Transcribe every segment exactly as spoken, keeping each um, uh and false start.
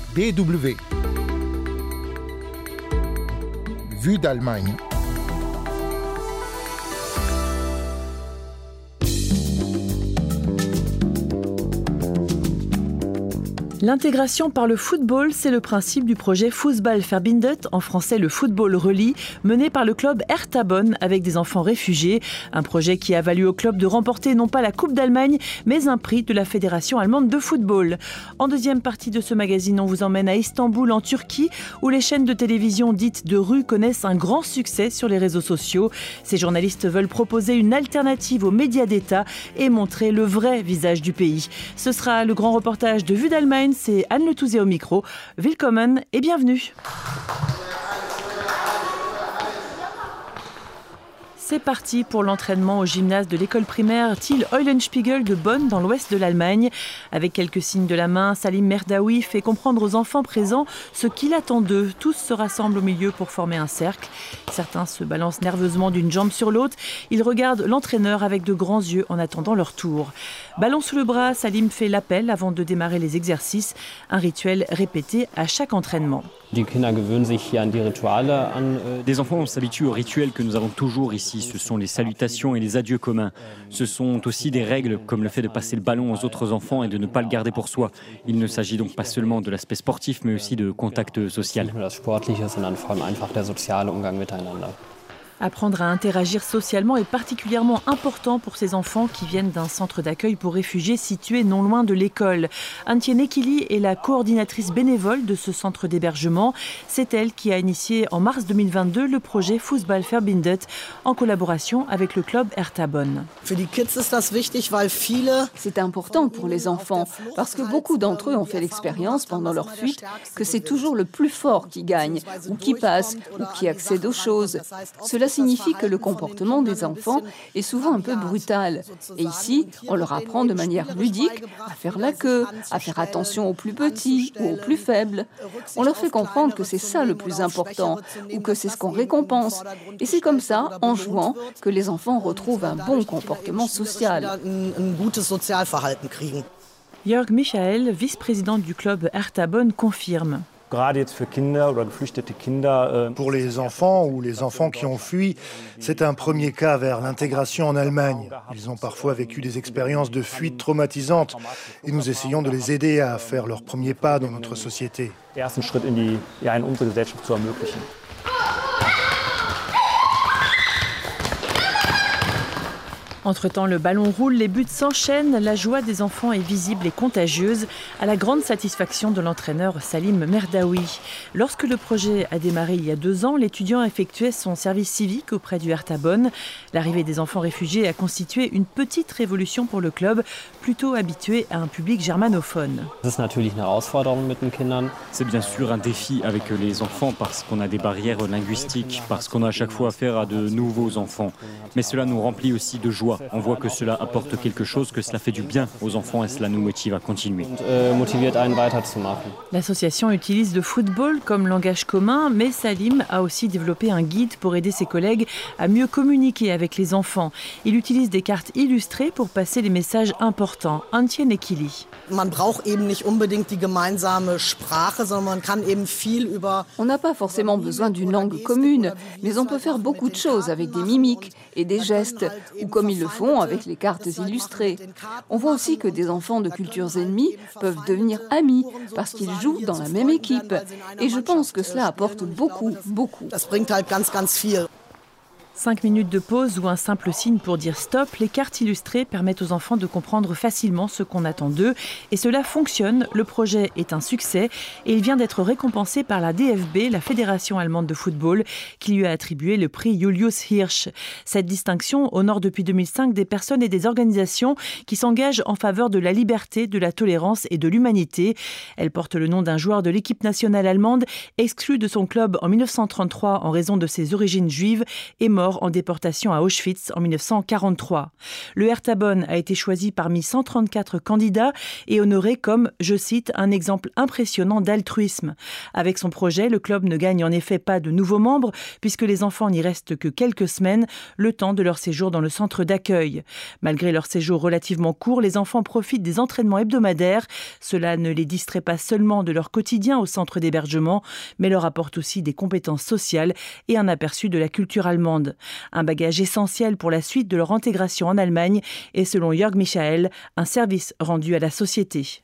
D W. Vue d'Allemagne. L'intégration par le football, c'est le principe du projet Fußball verbindet, en français le football relie, mené par le club Hertha Bonn avec des enfants réfugiés. Un projet qui a valu au club de remporter non pas la Coupe d'Allemagne, mais un prix de la Fédération allemande de football. En deuxième partie de ce magazine, on vous emmène à Istanbul, en Turquie, où les chaînes de télévision dites de rue connaissent un grand succès sur les réseaux sociaux. Ces journalistes veulent proposer une alternative aux médias d'État et montrer le vrai visage du pays. Ce sera le grand reportage de Vue d'Allemagne. C'est Anne Le Touzé au micro. Willkommen et bienvenue. C'est parti pour l'entraînement au gymnase de l'école primaire Thiel Eulenspiegel de Bonn dans l'ouest de l'Allemagne. Avec quelques signes de la main, Salim Merdaoui fait comprendre aux enfants présents ce qu'il attend d'eux. Tous se rassemblent au milieu pour former un cercle. Certains se balancent nerveusement d'une jambe sur l'autre. Ils regardent l'entraîneur avec de grands yeux en attendant leur tour. Ballon sous le bras, Salim fait l'appel avant de démarrer les exercices. Un rituel répété à chaque entraînement. Des enfants s'habituent aux rituels que nous avons toujours ici. Ce sont les salutations et les adieux communs. Ce sont aussi des règles comme le fait de passer le ballon aux autres enfants et de ne pas le garder pour soi. Il ne s'agit donc pas seulement de l'aspect sportif, mais aussi de contact social. Apprendre à interagir socialement est particulièrement important pour ces enfants qui viennent d'un centre d'accueil pour réfugiés situé non loin de l'école. Antje Nekili est la coordinatrice bénévole de ce centre d'hébergement. C'est elle qui a initié en mars deux mille vingt-deux le projet Fußball verbindet en collaboration avec le club Hertha Bonn. C'est important pour les enfants parce que beaucoup d'entre eux ont fait l'expérience pendant leur fuite que c'est toujours le plus fort qui gagne ou qui passe ou qui accède aux choses. Cela signifie que le comportement des enfants est souvent un peu brutal. Et ici, on leur apprend de manière ludique à faire la queue, à faire attention aux plus petits ou aux plus faibles. On leur fait comprendre que c'est ça le plus important ou que c'est ce qu'on récompense. Et c'est comme ça, en jouant, que les enfants retrouvent un bon comportement social. Jörg Michael, vice-président du club Hertha Bonn, confirme. Pour les enfants ou les enfants qui ont fui, c'est un premier cas vers l'intégration en Allemagne. Ils ont parfois vécu des expériences de fuite traumatisantes et nous essayons de les aider à faire leur premier pas dans notre société. Entre-temps, le ballon roule, les buts s'enchaînent, la joie des enfants est visible et contagieuse, à la grande satisfaction de l'entraîneur Salim Merdaoui. Lorsque le projet a démarré il y a deux ans, l'étudiant effectuait son service civique auprès du Hertha Bonn. L'arrivée des enfants réfugiés a constitué une petite révolution pour le club, plutôt habitué à un public germanophone. C'est bien sûr un défi avec les enfants parce qu'on a des barrières linguistiques, parce qu'on a à chaque fois affaire à de nouveaux enfants. Mais cela nous remplit aussi de joie. On voit que cela apporte quelque chose, que cela fait du bien aux enfants et cela nous motive à continuer. L'association utilise le football comme langage commun, mais Salim a aussi développé un guide pour aider ses collègues à mieux communiquer avec les enfants. Il utilise des cartes illustrées pour passer les messages importants. Antje Nekili. On n'a pas forcément besoin d'une langue commune, mais on peut faire beaucoup de choses avec des mimiques et des gestes, ou comme ils le font avec les cartes illustrées. On voit aussi que des enfants de cultures ennemies peuvent devenir amis parce qu'ils jouent dans la même équipe. Et je pense que cela apporte beaucoup, beaucoup. Cinq minutes de pause ou un simple signe pour dire stop, les cartes illustrées permettent aux enfants de comprendre facilement ce qu'on attend d'eux. Et cela fonctionne, le projet est un succès et il vient d'être récompensé par la D F B, la Fédération allemande de football, qui lui a attribué le prix Julius Hirsch. Cette distinction honore depuis deux mille cinq des personnes et des organisations qui s'engagent en faveur de la liberté, de la tolérance et de l'humanité. Elle porte le nom d'un joueur de l'équipe nationale allemande, exclu de son club en mille neuf cent trente-trois en raison de ses origines juives et mort mort en déportation à Auschwitz en mille neuf cent quarante-trois. Le Hertha Bonn a été choisi parmi cent trente-quatre candidats et honoré comme, je cite, un exemple impressionnant d'altruisme. Avec son projet, le club ne gagne en effet pas de nouveaux membres puisque les enfants n'y restent que quelques semaines, le temps de leur séjour dans le centre d'accueil. Malgré leur séjour relativement court, les enfants profitent des entraînements hebdomadaires. Cela ne les distrait pas seulement de leur quotidien au centre d'hébergement, mais leur apporte aussi des compétences sociales et un aperçu de la culture allemande. Un bagage essentiel pour la suite de leur intégration en Allemagne et selon Jörg Michael, un service rendu à la société.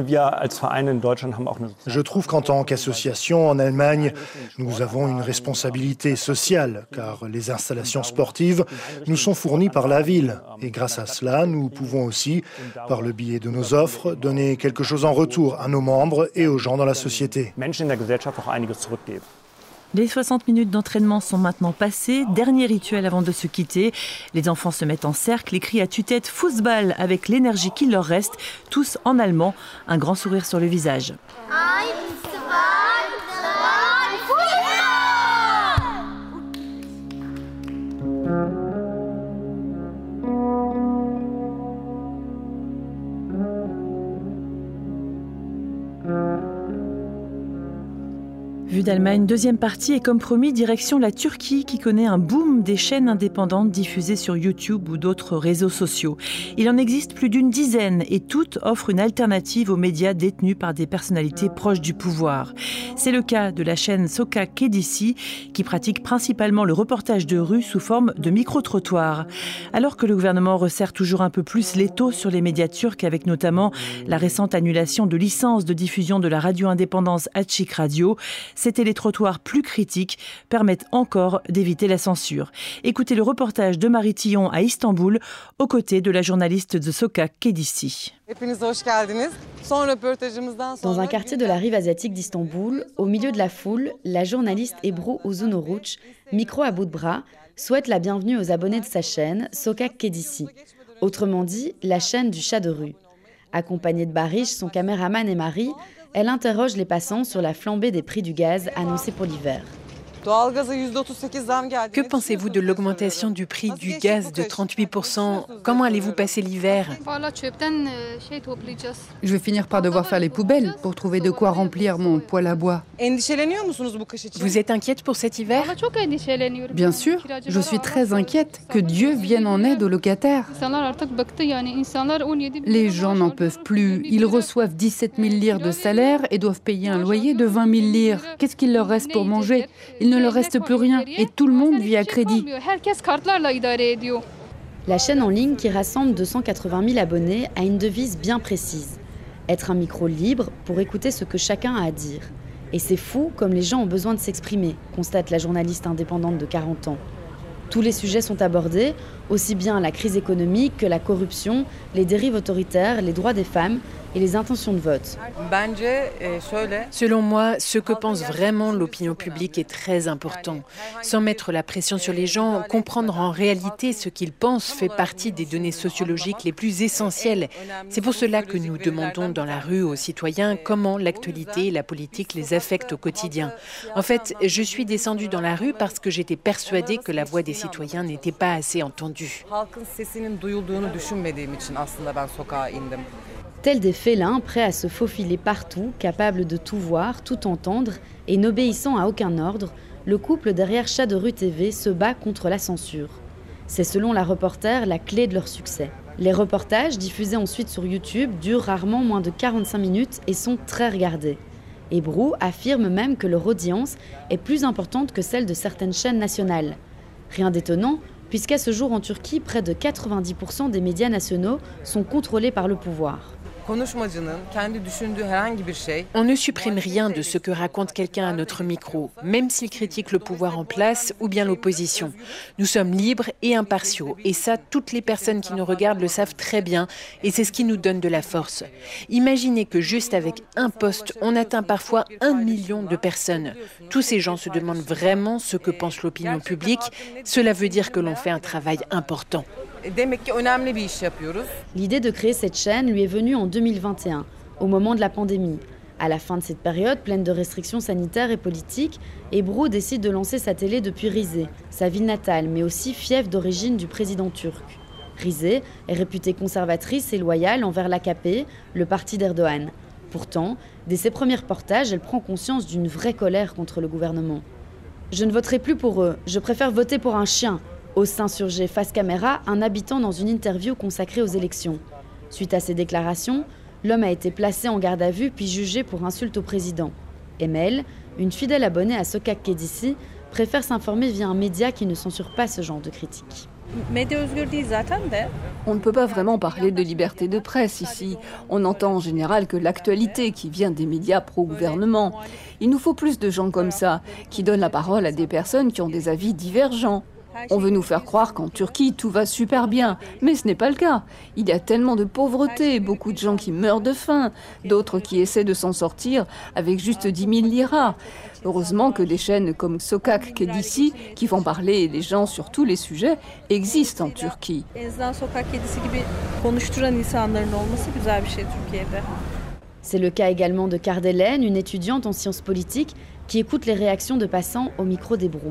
Je trouve qu'en tant qu'association en Allemagne, nous avons une responsabilité sociale, car les installations sportives nous sont fournies par la ville. Et grâce à cela, nous pouvons aussi, par le biais de nos offres, donner quelque chose en retour à nos membres et aux gens dans la société. Les soixante minutes d'entraînement sont maintenant passées. Dernier rituel avant de se quitter. Les enfants se mettent en cercle et crient à tue-tête « Fußball » avec l'énergie qu'il leur reste, tous en allemand, un grand sourire sur le visage. Vue d'Allemagne, deuxième partie et comme promis, direction la Turquie qui connaît un boom des chaînes indépendantes diffusées sur YouTube ou d'autres réseaux sociaux. Il en existe plus d'une dizaine et toutes offrent une alternative aux médias détenus par des personnalités proches du pouvoir. C'est le cas de la chaîne Sokak Kedisi qui pratique principalement le reportage de rue sous forme de micro-trottoir. Alors que le gouvernement resserre toujours un peu plus l'étau sur les médias turcs avec notamment la récente annulation de licence de diffusion de la radio indépendance Açık Radio, ces télétrottoirs plus critiques permettent encore d'éviter la censure. Écoutez le reportage de Marie Tillon à Istanbul, aux côtés de la journaliste de Sokak Kedisi. Dans un quartier de la rive asiatique d'Istanbul, au milieu de la foule, la journaliste Ebru Uzun Oruç, micro à bout de bras, souhaite la bienvenue aux abonnés de sa chaîne Sokak Kedisi, autrement dit la chaîne du chat de rue. Accompagnée de Barış, son caméraman et mari, elle interroge les passants sur la flambée des prix du gaz annoncés pour l'hiver. Que pensez-vous de l'augmentation du prix du gaz de trente-huit pour cent? Comment allez-vous passer l'hiver? Je vais finir par devoir faire les poubelles pour trouver de quoi remplir mon poêle à bois. Vous êtes inquiète pour cet hiver? Bien sûr, je suis très inquiète que Dieu vienne en aide aux locataires. Les gens n'en peuvent plus. Ils reçoivent dix-sept mille lires de salaire et doivent payer un loyer de vingt mille lires. Qu'est-ce qu'il leur reste pour manger? Ils ne leur reste plus rien et tout le monde vit à crédit. La chaîne en ligne qui rassemble deux cent quatre-vingt mille abonnés a une devise bien précise. Être un micro libre pour écouter ce que chacun a à dire. Et c'est fou comme les gens ont besoin de s'exprimer, constate la journaliste indépendante de quarante ans. Tous les sujets sont abordés, aussi bien la crise économique que la corruption, les dérives autoritaires, les droits des femmes et les intentions de vote. Selon moi, ce que pense vraiment l'opinion publique est très important. Sans mettre la pression sur les gens, comprendre en réalité ce qu'ils pensent fait partie des données sociologiques les plus essentielles. C'est pour cela que nous demandons dans la rue aux citoyens comment l'actualité et la politique les affectent au quotidien. En fait, je suis descendue dans la rue parce que j'étais persuadée que la voix des citoyens n'était pas assez entendue. Tels des félins prêts à se faufiler partout, capables de tout voir, tout entendre et n'obéissant à aucun ordre, le couple derrière Chat de rue T V se bat contre la censure. C'est selon la reporter la clé de leur succès. Les reportages, diffusés ensuite sur YouTube, durent rarement moins de quarante-cinq minutes et sont très regardés. Ebru affirme même que leur audience est plus importante que celle de certaines chaînes nationales. Rien d'étonnant, puisqu'à ce jour en Turquie, près de quatre-vingt-dix pour cent des médias nationaux sont contrôlés par le pouvoir. On ne supprime rien de ce que raconte quelqu'un à notre micro, même s'il critique le pouvoir en place ou bien l'opposition. Nous sommes libres et impartiaux, et ça, toutes les personnes qui nous regardent le savent très bien, et c'est ce qui nous donne de la force. Imaginez que juste avec un post, on atteint parfois un million de personnes. Tous ces gens se demandent vraiment ce que pense l'opinion publique. Cela veut dire que l'on fait un travail important. L'idée de créer cette chaîne lui est venue en deux mille vingt et un, au moment de la pandémie. À la fin de cette période, pleine de restrictions sanitaires et politiques, Ebru décide de lancer sa télé depuis Rize, sa ville natale, mais aussi fief d'origine du président turc. Rize est réputée conservatrice et loyale envers l'A K P, le parti d'Erdogan. Pourtant, dès ses premiers reportages, elle prend conscience d'une vraie colère contre le gouvernement. « Je ne voterai plus pour eux, je préfère voter pour un chien », ose s'insurger face caméra un habitant dans une interview consacrée aux élections. Suite à ces déclarations, l'homme a été placé en garde à vue puis jugé pour insulte au président. Emel, une fidèle abonnée à Sokak Kedisi, préfère s'informer via un média qui ne censure pas ce genre de critiques. On ne peut pas vraiment parler de liberté de presse ici. On entend en général que l'actualité qui vient des médias pro-gouvernement. Il nous faut plus de gens comme ça, qui donnent la parole à des personnes qui ont des avis divergents. On veut nous faire croire qu'en Turquie, tout va super bien, mais ce n'est pas le cas. Il y a tellement de pauvreté, beaucoup de gens qui meurent de faim, d'autres qui essaient de s'en sortir avec juste dix mille liras. Heureusement que des chaînes comme Sokak Kedisi, qui font parler les gens sur tous les sujets, existent en Turquie. C'est le cas également de Kardelen, une étudiante en sciences politiques qui écoute les réactions de passants au micro d'Ebru.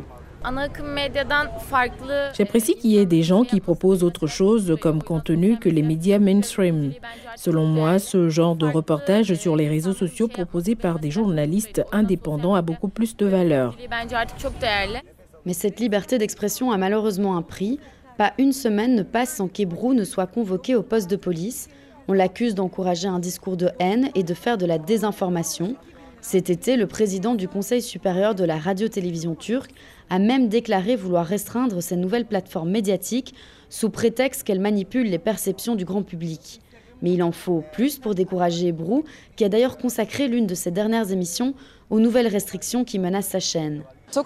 J'apprécie qu'il y ait des gens qui proposent autre chose comme contenu que les médias mainstream. Selon moi, ce genre de reportage sur les réseaux sociaux proposé par des journalistes indépendants a beaucoup plus de valeur. Mais cette liberté d'expression a malheureusement un prix. Pas une semaine ne passe sans qu'Ebru ne soit convoqué au poste de police. On l'accuse d'encourager un discours de haine et de faire de la désinformation. Cet été, le président du Conseil supérieur de la radio-télévision turque a même déclaré vouloir restreindre ces nouvelles plateformes médiatiques sous prétexte qu'elles manipulent les perceptions du grand public. Mais il en faut plus pour décourager Ebru, qui a d'ailleurs consacré l'une de ses dernières émissions aux nouvelles restrictions qui menacent sa chaîne.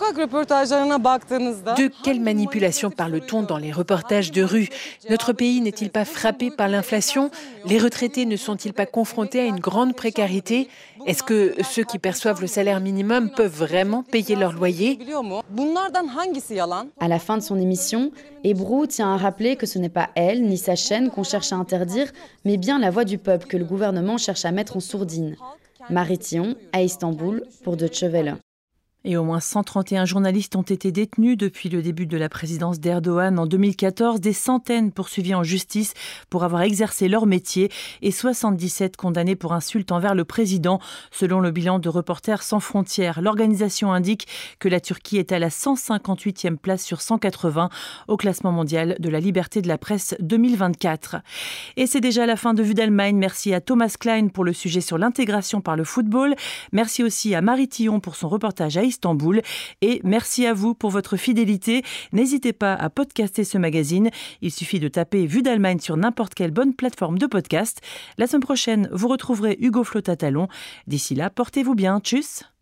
De quelle manipulation parle-t-on dans les reportages de rue? Notre pays n'est-il pas frappé par l'inflation? Les retraités ne sont-ils pas confrontés à une grande précarité? Est-ce que ceux qui perçoivent le salaire minimum peuvent vraiment payer leur loyer? À la fin de son émission, Ebru tient à rappeler que ce n'est pas elle ni sa chaîne qu'on cherche à interdire, mais bien la voix du peuple que le gouvernement cherche à mettre en sourdine. Marie Thion, à Istanbul, pour Deutsche Welle. Et au moins cent trente et un journalistes ont été détenus depuis le début de la présidence d'Erdogan en deux mille quatorze, des centaines poursuivis en justice pour avoir exercé leur métier et soixante-dix-sept condamnés pour insultes envers le président, selon le bilan de Reporters sans frontières. L'organisation indique que la Turquie est à la cent cinquante-huitième place sur cent quatre-vingts au classement mondial de la liberté de la presse deux mille vingt-quatre. Et c'est déjà la fin de Vue d'Allemagne. Merci à Thomas Klein pour le sujet sur l'intégration par le football. Merci aussi à Marie Thion pour son reportage à Istanbul. Et merci à vous pour votre fidélité. N'hésitez pas à podcaster ce magazine. Il suffit de taper Vue d'Allemagne sur n'importe quelle bonne plateforme de podcast. La semaine prochaine, vous retrouverez Hugo Flotat-Talon. D'ici là, portez-vous bien. Tchuss!